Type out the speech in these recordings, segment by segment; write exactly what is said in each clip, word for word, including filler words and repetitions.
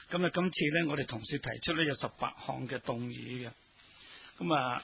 咁啊，今次咧我哋同事提出咧有十八項嘅動議嘅。咁啊，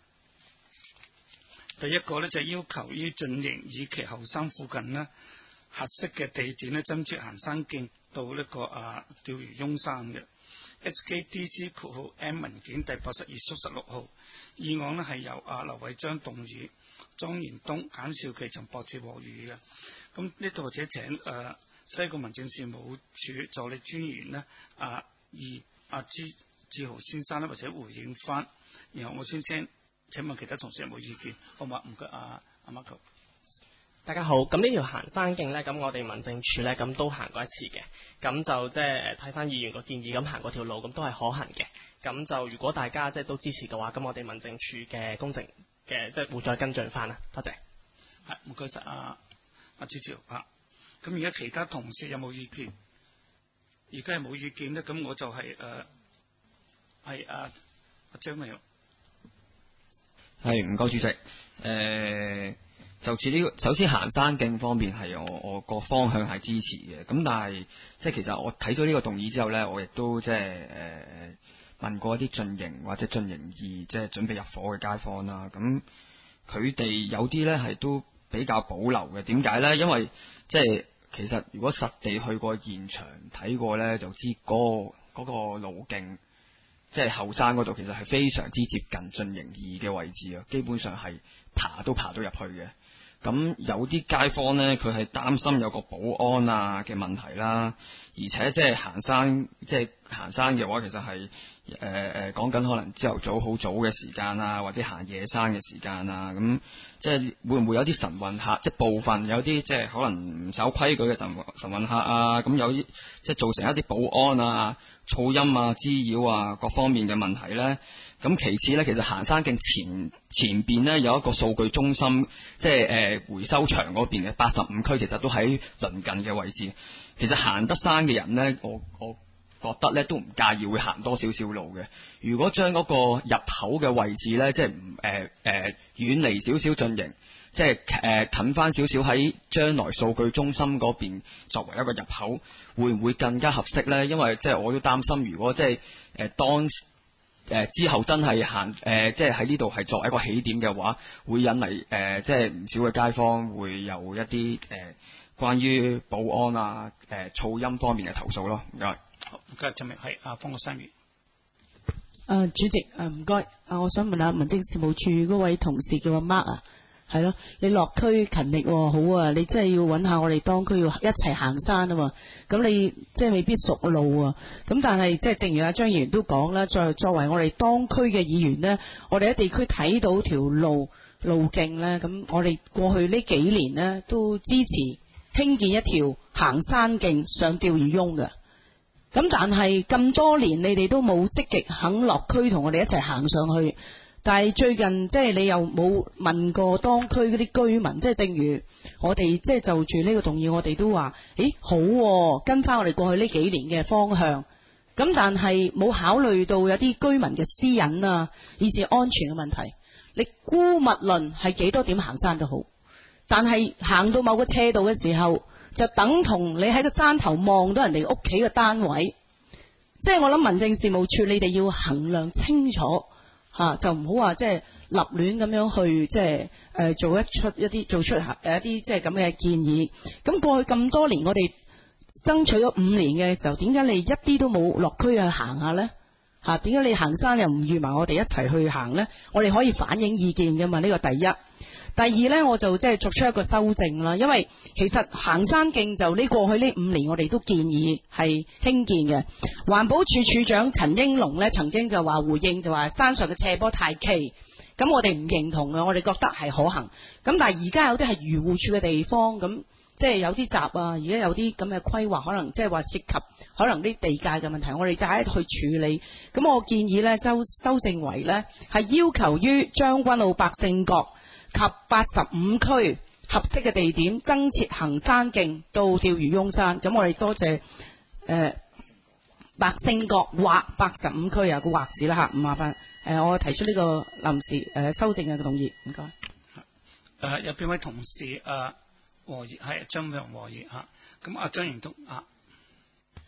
第一個咧就係要求於進營以及後山附近呢合適嘅地點咧增設行山徑到呢、這個啊釣魚翁山嘅。S K D C 括號 M 文件第八十二縮十六號議案呢係由阿劉偉章動議，莊延東、簡少琪從博士獲予嘅。咁呢度或者請誒、呃、西貢民政事務處助理專員呢阿二阿朱志豪先生呢或者回應翻，然後我先聽，請問其他同事有冇意見？好嘛？唔該，阿阿 Marco。 大家好，咁呢條行山徑呢，咁我哋民政處呢，咁都行過一次嘅，咁就即係睇翻議員個建議，咁行過條路，咁都係可行嘅。咁就如果大家即係都支持嘅話，咁我哋民政處嘅工程嘅即係會再跟進翻啦。多謝。 係，唔該晒阿阿朱志豪啊。咁而家其他同事有冇意見？而家係冇意見呢，咁我就係誒係阿阿張明。 係，唔該主席。誒、呃。就似呢個，首先行山徑方面係我我個方向係支持嘅，咁但係即係其實我睇咗呢個動議之後呢，我亦都即係誒問過一啲進營或者進營二即係準備入伙嘅街坊啦，咁佢哋有啲呢係都比較保留嘅。點解呢？因為即係其實如果實地去過現場睇過呢，就知嗰個嗰個路徑即係後山嗰度其實係非常之接近進營二嘅位置啊，基本上係爬都爬到入去嘅。咁有啲街坊呢，佢係擔心有個保安啊嘅問題啦，而且即係行山，即係行山嘅話，其實係誒誒講緊可能朝頭早好早嘅時間啊，或者行夜山嘅時間啊，咁即係會唔會有啲晨運客，即係部分有啲即係可能唔守規矩嘅晨晨運客啊，咁有啲即係造成一啲保安啊、噪音啊、滋擾啊各方面嘅問題呢。咁其次呢，其實行山徑前前邊呢有一個數據中心，即係誒、呃、回收場嗰邊嘅八十五區，其實都喺鄰近嘅位置。其實行得山嘅人呢，我我覺得呢都唔介意會行多少少路嘅。如果將嗰個入口嘅位置呢，即係唔誒誒遠離少少進營，即係誒、呃、近翻少少喺將來數據中心嗰邊作為一個入口，會唔會更加合適呢？因為即係我都擔心，如果即係誒、呃、當誒、呃、之後真係行誒，即係喺呢度係作為一個起點嘅話，會引嚟誒、呃，即係唔少嘅街坊會有一啲誒、呃、關於保安啊、誒、呃、噪音方面嘅投訴咯。唔該。 好，唔該，陳明係阿方國珊議員。 誒主席誒唔該，啊我想問下民政事務處嗰位同事叫阿 Mark 啊。係咯，你落區勤力喎、哦，好啊！你真係要揾下我哋當區要一齊行山啊嘛。咁你即係未必熟路啊。咁但係即係正如阿張議員都講啦，作作為我哋當區嘅議員呢，我哋喺地區睇到條路路徑呢。咁我哋過去呢幾年呢，都支持興建一條行山徑上釣魚翁嘅。咁但係咁多年你哋都冇積極肯落區同我哋一齊行上去。但係最近即係你又冇問過當區嗰啲居民，即係正如我哋即係就住呢個動議，我哋都話，誒好喎，跟翻我哋過去呢幾年嘅方向。咁但係冇考慮到有啲居民嘅私隱啊，以至安全嘅問題。你姑勿論係幾多點行山都好，但係行到某個斜度嘅時候，就等同你喺個山頭望到人哋屋企嘅單位。即係我諗民政事務處，你哋要衡量清楚。吓、啊、就唔好話即係立亂咁樣去即係誒、呃、做一出一啲做出誒一啲即係咁嘅建議。咁過去咁多年我哋爭取咗五年嘅時候，點解你一啲都冇落區去行下呢？吓，點解你行山又唔預埋我哋一齊去行呢？我哋可以反映意見噶嘛？呢、這個第一。第二呢，我就即係作出一個修正啦，因為其實行山徑就呢過去呢五年我哋都建議係興建嘅。環保署署長陳英龍呢曾經就話回應就話山上嘅斜坡太崎，咁我哋唔認同嘅，我哋覺得係可行。咁但係而家有啲係漁護署嘅地方，咁即係有啲閘啊，而家有啲咁嘅規劃，可能即係話涉及可能啲地界嘅問題，我哋就係去處理。咁我建議呢，修修正為呢係要求於將軍澳百勝角及八十五區合適嘅地點增設行山徑到釣魚翁山。咁我哋多謝誒、呃、百勝角或八十五區啊個或字啦吓，唔麻煩誒我提出呢個臨時誒、呃、修正嘅動議，唔該。誒、 呃、有邊位同事誒和議係張美雄和議吓？咁阿張延東啊。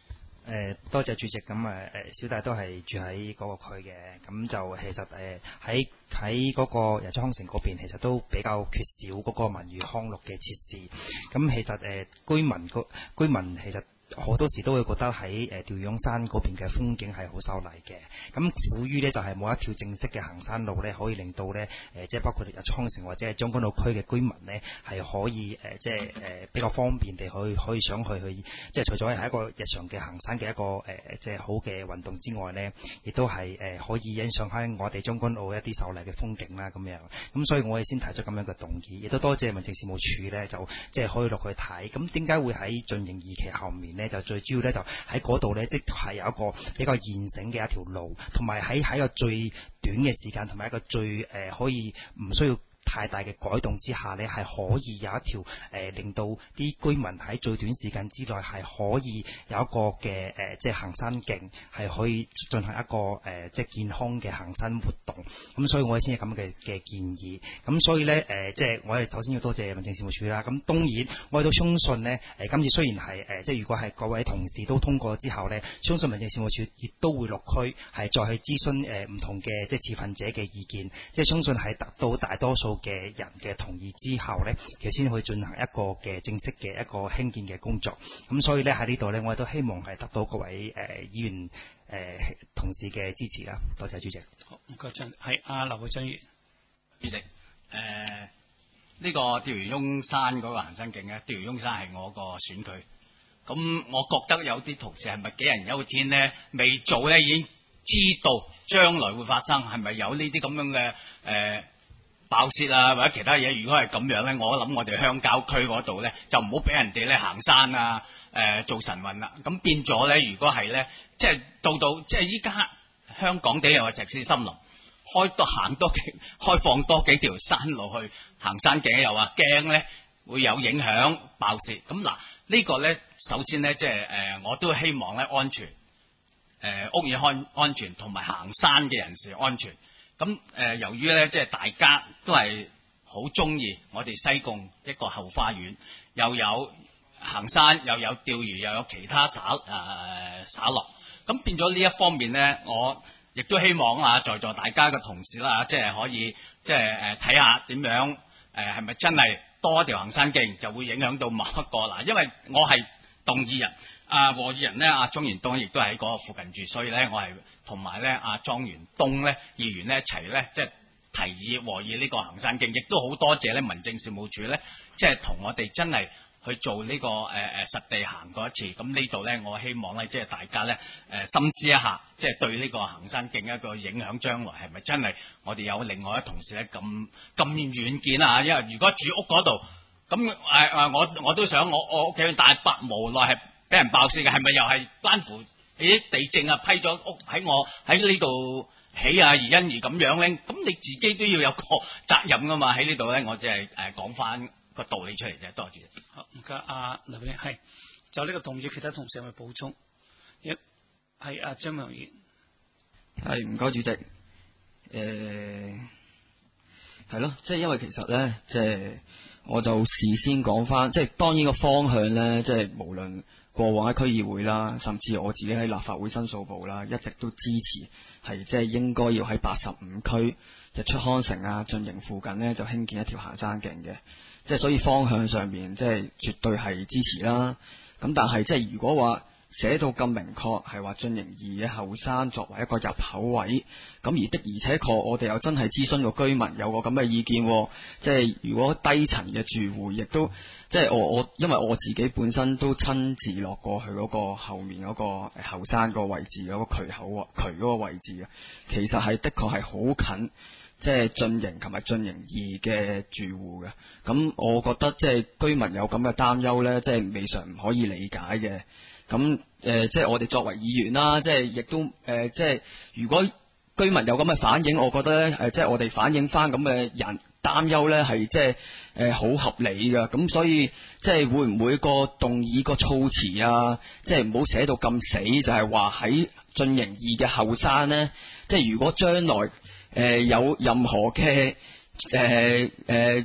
誒多謝主席，咁誒誒小弟都係住喺嗰個區嘅，咁就其實誒喺喺嗰個日出康城嗰邊，其實都比較缺少嗰個文娛康樂嘅設施，咁其實誒、呃、居民個居民其實好多時都會覺得喺誒釣魚涌山嗰邊嘅風景係好秀麗嘅，咁苦於呢就係冇一條正式嘅行山路呢，可以令到呢，誒、呃、即係包括日出康城或者係將軍澳區嘅居民呢，係可以誒、呃、即係誒、呃、比較方便地去可以想去去，即係除咗係一個日常嘅行山嘅一個誒、呃、即係好嘅運動之外呢，亦都係誒、呃、可以欣賞翻我哋將軍澳一啲秀麗嘅風景啦咁樣，咁所以我哋先提出咁樣嘅動議，亦都多謝民政事務處呢，就即係可以落去睇，咁點解會喺進營二期後面？就最主要咧，就喺嗰度咧，即係有一個比較現成嘅一條路，同埋喺喺個最短嘅時間，同埋一個最誒、呃、可以唔需要太大嘅改動之下呢，係可以有一條誒、呃、令到啲居民喺最短時間之內係可以有一個嘅誒、呃、即係行山徑，係可以進行一個誒、呃、即係健康嘅行山活動。咁所以我哋先有咁嘅嘅建議。咁所以呢，誒、呃、即係我哋首先要多謝民政事務處啦。咁當然我哋都相信呢，誒、呃、今次雖然係誒、呃、即係如果係各位同事都通過之後呢，相信民政事務處亦都會落區係再去諮詢誒唔同嘅即係持份者嘅意見，即係相信係得到大多數嘅人嘅同意之後呢，其實先去進行一個嘅正式嘅一個興建嘅工作。咁所以呢，喺呢度呢，我哋都希望係得到各位誒、呃、議員誒、呃、同事嘅支持啦。多謝主席。 好，唔該張，係阿劉慧章議員。 主席，誒、呃、呢、這個釣魚涌山嗰個行山徑咧，釣魚涌山係我個選區。咁我覺得有啲同事係咪杞人憂天呢？未做呢已經知道將來會發生，係咪有呢啲咁樣嘅誒？呃爆竊啊，或者其他嘢，如果係咁樣咧，我諗我哋鄉郊區嗰度咧，就唔好俾人哋咧行山啊，誒、呃、做晨運啦。咁變咗咧，如果係咧，即係到到即係依家香港地又係石屎森林，開多行多幾開放多幾條山路去行山徑，又話驚咧會有影響爆竊。咁嗱，這個、呢個咧首先咧，即係誒、呃、我都希望咧安全，誒、呃、屋苑安安全同埋行山嘅人士安全。咁誒、呃，由於咧，即係大家都係好中意我哋西貢一個後花園，又有行山，又有釣魚，又有其他耍誒耍樂，咁變咗呢一方面咧，我亦都希望啊，在座大家嘅同事啦，即係可以即係誒睇下點樣誒係咪真係多一條行山徑就會影響到某一個嗱，因為我係動議人。啊，和議人呢，阿莊元東亦都喺嗰個附近住，所以呢，我係同埋呢阿莊元東呢議員呢一齊呢，即係提議和議呢個行山徑，亦都好多謝呢民政事務處呢，即係同我哋真係去做呢、這個誒誒、呃、實地行過一次。咁呢度呢，我希望呢，即係大家呢，誒、呃、深知一下，即係對呢個行山徑一個影響，將來係咪真係我哋有另外一同事呢咁咁遠見啊？因為如果住屋嗰度，咁誒誒我我都想我我屋企大伯無奈係俾人爆竊嘅，係咪又係關乎誒地政啊批咗屋喺我喺呢度起啊而因而咁樣咧？咁你自己都要有個責任噶嘛？喺呢度咧，我只係誒講翻個道理出嚟啫。多謝主席。 好，唔該，阿劉永係就呢個動議，其他同事有冇補充？一係阿張明義， 係唔該主席。誒係咯，即係因為其實咧，即係我就事先講翻，即係當然個方向咧，即係無論過往喺區議會啦，甚至我自己喺立法會申訴部啦，一直都支持係即係應該要喺八十五區日出康城啊、進營附近呢，就興建一條行山徑嘅，即係所以方向上面即係絕對係支持啦。咁但係即係如果話寫到咁明確，係話進營二嘅後山作為一個入口位，咁而的而且確我哋又真係諮詢個居民有個咁嘅意見，即係如果低層嘅住戶亦都即係我我因為我自己本身都親自落過去嗰個後面嗰個後山個位置嗰個渠口渠嗰個位置啊，其實係的確係好近，即係進營同埋進營二嘅住戶嘅。咁我覺得即係居民有咁嘅擔憂呢，即係未嘗唔可以理解嘅。咁誒、呃，即係我哋作為議員啦，即係亦都誒、呃，即係如果居民有咁嘅反應，我覺得咧誒、呃，即係我哋反映翻咁嘅人擔憂咧，係即係誒好合理嘅。咁所以即係會唔會個動議個措辭啊，即係唔好寫到咁死，就係話喺進營二嘅後山咧，即係如果將來誒、呃、有任何嘅誒誒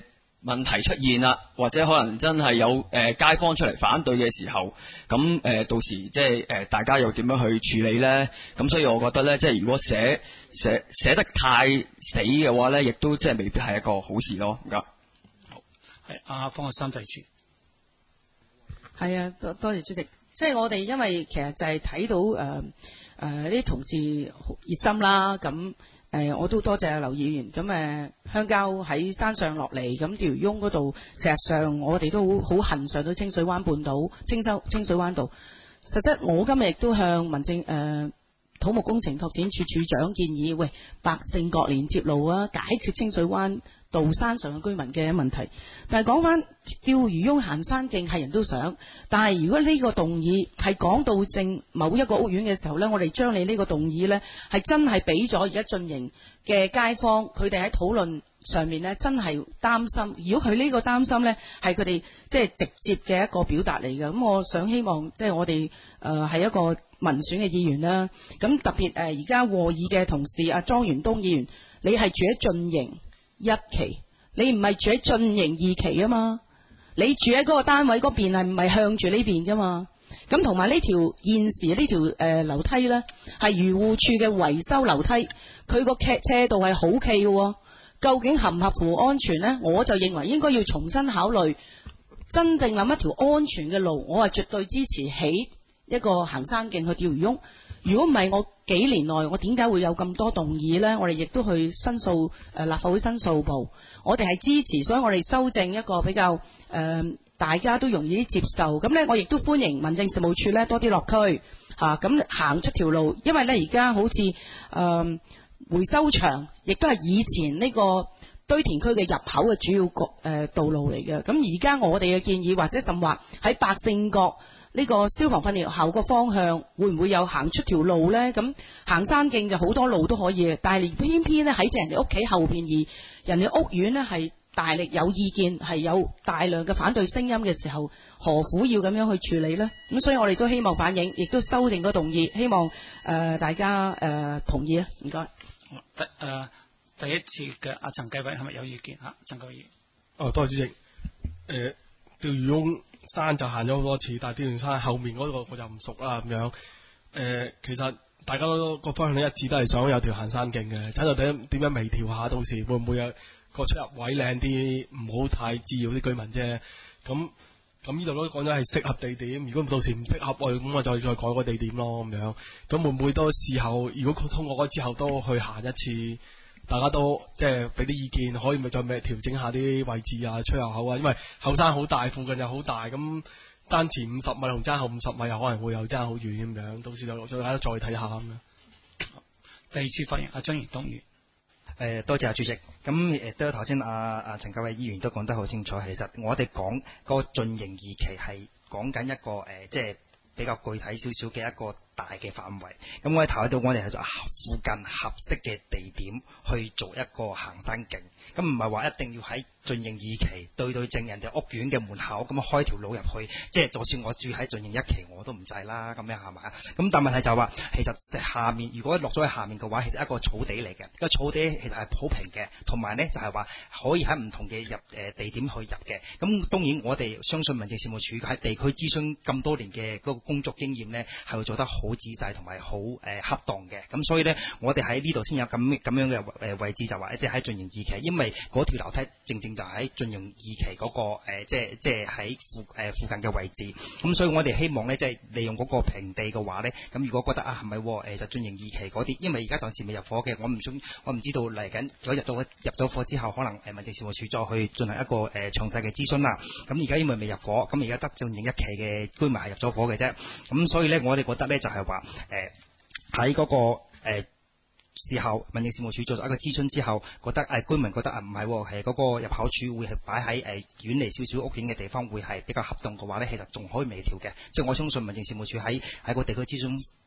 問題出現啦，或者可能真係有誒、呃、街坊出嚟反對嘅時候，咁誒、呃、到時即係誒大家又點樣去處理呢？咁所以我覺得呢，即係如果寫寫寫得太死嘅話呢，亦都即係未必係一個好事咯。唔該。 好，係阿方學生第二次。 係啊，多多謝主席。即係我哋因為其實就係睇到誒誒啲同事熱心啦，咁誒、呃、我都多謝劉議員。咁誒、呃、鄉郊喺山上落嚟，咁釣魚翁嗰度，事實上我哋都好好恨上到清水灣半島、清洲清水灣道。實質我今日亦都向民政誒、呃、土木工程拓展處處長建議，喂，百勝角連接路啊，解決清水灣道山上嘅居民嘅問題。但係講翻釣魚翁行山徑係人都想，但係如果呢個動議係講到正某一個屋苑嘅時候呢，我哋將你呢個動議呢係真係俾咗而家進營嘅街坊，佢哋喺討論上面呢真係擔心。如果佢呢個擔心呢係佢哋即係直接嘅一個表達嚟嘅，咁我想希望即係、就是、我哋誒係一個民選嘅議員啦。咁特別誒而家和議嘅同事阿莊元東議員，你係住喺進營一期，你唔係住喺進營二期啊嘛？你住喺嗰個單位嗰邊係唔係向住呢邊噶嘛？咁同埋呢條現時呢條誒樓梯呢，係漁護處嘅維修樓梯，佢個斜度係好企嘅，究竟合唔合乎安全呢？我就認為應該要重新考慮，真正諗一條安全嘅路，我係絕對支持起一個行山徑去釣魚翁。如果唔係，我幾年內我點解會有咁多動議呢？我哋亦都去申訴誒、呃、立法會申訴部，我哋係支持，所以我哋修正一個比較誒、呃、大家都容易啲接受。咁呢，我亦都歡迎民政事務處呢多啲落區嚇，咁、啊、行出條路，因為呢而家好似誒、呃、回收場，亦都係以前呢個堆填區嘅入口嘅主要個誒、呃、道路嚟嘅。咁而家我哋嘅建議，或者甚或喺百勝角呢個消防訓練學校個方向會唔會有行出條路呢？咁行山徑就好多路都可以，但係偏偏咧喺人哋屋企後邊，而人哋屋苑呢係大力有意見，係有大量嘅反對聲音嘅時候，何苦要咁樣去處理呢？咁所以我哋都希望反映，亦都修正個動議，希望誒、呃、大家誒、呃、同意啊！唔該。 第誒第一次嘅阿陳繼偉係咪有意見嚇？陳繼偉。 哦，多謝主席。誒、呃，釣魚翁山就行咗好多次，但係釣魚山後面嗰個我就唔熟啦咁樣。誒、呃，其實大家都個方向一致，都係想有條行山徑嘅，睇到點點樣微調下，到時會唔會有個出入位靚啲，唔好太滋擾啲居民啫。咁咁呢度都講咗係適合地點，如果到時唔適合我，咁我就再改個地點咯咁樣。咁會唔會都事後，如果佢通過咗之後都去行一次？大家都即係俾啲意見，可以咪再咩調整下啲位置啊、出入口啊？因為後山好大，附近又好大，咁單前五十米同爭後五十米又可能會有爭好遠咁樣，到時就再大家再睇下咁樣。 第二次發言，阿張元東議員。 誒多謝阿主席，咁誒都頭先阿阿陳繼偉議員都講得好清楚，其實我哋講嗰個進營二期係講緊一個誒、呃，即係比較具體少少嘅一個大嘅範圍。咁我哋睇到我哋係做附近合適嘅地點去做一個行山徑，咁唔係話一定要喺進營二期對對正人哋屋苑嘅門口咁開條路入去，即係就算我住喺進營一期我都唔制啦，咁樣係咪？咁但問題就係話，其實下面如果落咗去下面嘅話，其實一個草地嚟嘅，個草地其實係普平嘅，同埋呢就係話可以喺唔同嘅入誒地點去入嘅。咁當然我哋相信民政事務處喺地區諮詢咁多年嘅嗰個工作經驗呢，係會做得好仔細同埋好誒恰當嘅。咁所以呢，我哋喺呢度先有咁咁樣嘅誒位置，就話即係喺進營二期，因為嗰條樓梯正正就喺進營二期嗰、那個、呃、即係即係喺附誒、呃、附近嘅位置。咁所以我哋希望咧，即係利用嗰個平地嘅話咧，咁如果覺得啊係咪誒就進營二期嗰啲，因為而家暫時未入伙嘅，我唔想我唔知道嚟緊如果入到入咗伙之後，可能誒民政事務處再去進行一個誒、呃、詳細嘅諮詢啦。咁而家因為未入伙，咁而家得進營一期嘅居民係入咗伙嘅啫。咁所以咧，我哋覺得咧就係話誒喺嗰個誒。呃事後民政事務處做咗一個諮詢之後，覺得誒、呃、居民覺得啊唔係，係嗰個入口處會係擺喺誒遠離少少屋苑嘅地方，會係比較合當嘅話咧，其實仲可以微調嘅。即係我相信民政事務處喺喺個地區諮詢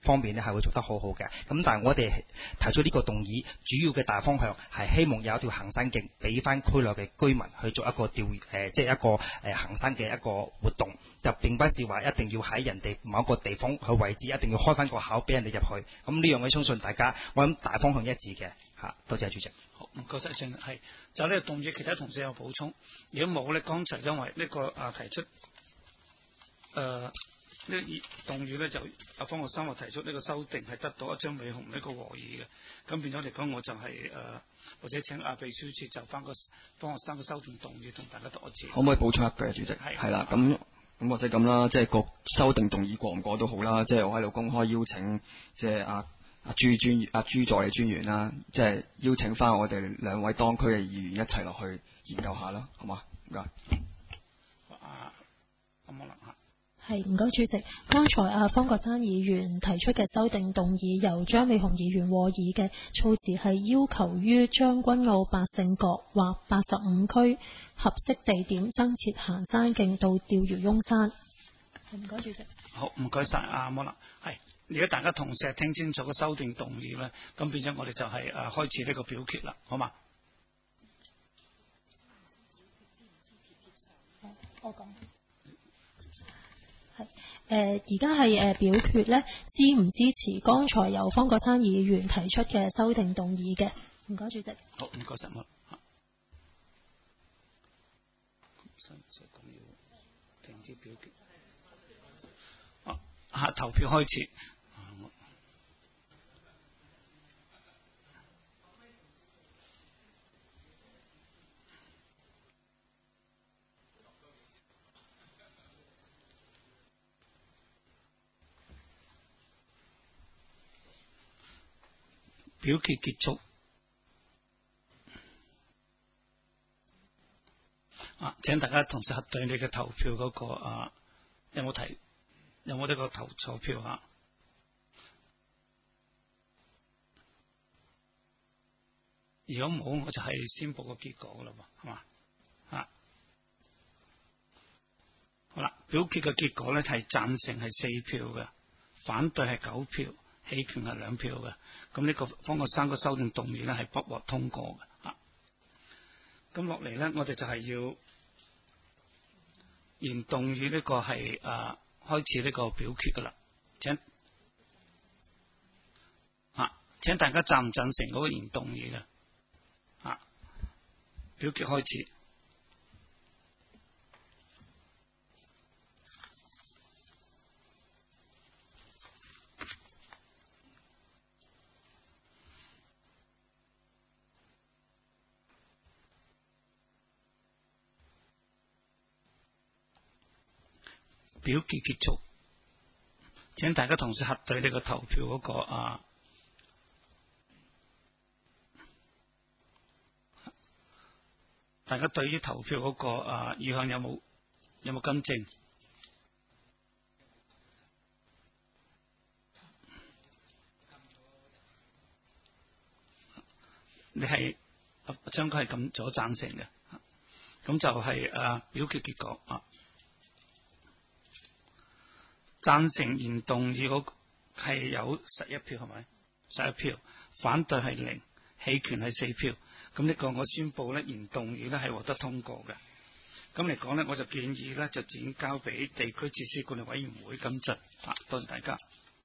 方面呢係會做得好好嘅。咁但係我哋提出呢個動議，主要嘅大方向係希望有一條行山徑俾翻區內嘅居民去做一個釣誒、呃，即係一個誒、呃、行山嘅一個活動，就並不是話一定要喺人哋某一個地方去位置，一定要開翻個口俾人哋入去。咁呢樣我相信大家，我諗大方向一致嘅嚇。多謝主席。 好，唔該晒，正係就呢個動議，其他同事有補充。如果冇咧，剛才因為呢、這個啊提出誒。呃呢個動議咧就阿方學生話提出呢個修訂係得到阿張美雄呢個和議嘅，咁變咗嚟講我就係、是、誒、呃、或者請阿秘書處就翻個方學生嘅修訂動議同大家讀一次。 可唔可以補充一句啊，主席？ 係係啦，咁咁或者咁啦，即係個修訂動議過唔過都好啦，即係我喺度公開邀請，即係阿阿朱專阿朱助理專員啦，即係邀請翻我哋兩位當區嘅議員一齊落去研究下啦，好嘛？唔該。 啊，咁可能嚇。 係，唔該主席。剛才阿方國珊議員提出嘅修訂動議，由張美雄議員和議嘅措辭係要求於將軍澳百勝角或八十五區合適地點增設行山徑到釣魚翁山。唔該主席。 好，唔該晒阿摩蘭。係，而家大家同事係聽清楚個修訂動議咧，咁變咗我哋就係誒開始呢個表決啦，好嘛？ 我講。誒而家係誒表決咧，支唔支持剛才由方國珊議員提出嘅修訂動議嘅？唔該，主席。 好，唔該晒，我嚇。咁要停止表決。啊，嚇投票開始。表決結束。啊！請大家同時核對你嘅投票嗰、那個啊，有冇提？有冇呢個投錯票啊？如果冇，我就係宣佈個結果噶啦喎，係嘛？啊！好啦，表決嘅結果咧係贊成係四票嘅，反對係九票。棄權係兩票嘅，咁呢個方國珊個修訂動議咧係不獲通過嘅。啊，咁落嚟咧，我哋就係要原動議呢個係誒、啊、開始呢個表決噶啦。請啊，請大家贊唔贊成嗰個原動議嘅？啊，表決開始。表決結束，請大家同時核對呢個投票嗰、那個啊，大家對於投票嗰、那個啊意向有冇有冇更正？你係將佢係撳咗贊成嘅，咁就係、是、啊表決結果啊。贊成原動議嗰係有十一票，係咪？十一票，反對係零，棄權係四票。咁呢個我宣布咧，原動議咧係獲得通過嘅。咁嚟講咧，我就建議咧就轉交俾地區設施管理委員會跟進。啊，多謝大家。